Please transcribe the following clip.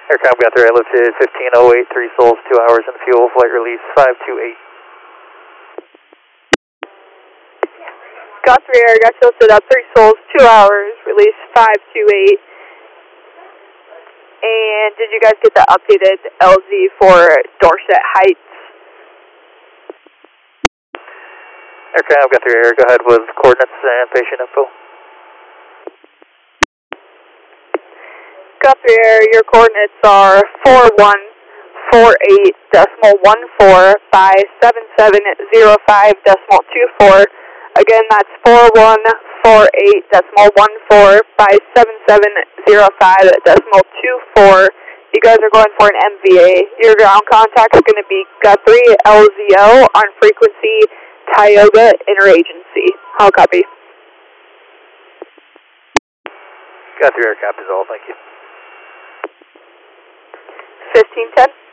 Aircraft got there, I lifted 1508, 3 souls, 2 hours in fuel, flight release 528. Got 3 air, got tilted up, 3 souls, 2 hours, release 528. And did you guys get the updated LZ for Dorset Heights? Aircraft got 3 air, go ahead with coordinates and patient info. Got 3 air, your coordinates are 4148.14 Again, that's 4148.14 You guys are going for an MVA. Your ground contact is going to be Guthrie LZO on frequency Tioga Interagency. How copy? Got 3 aircraft is all, thank you. 1510.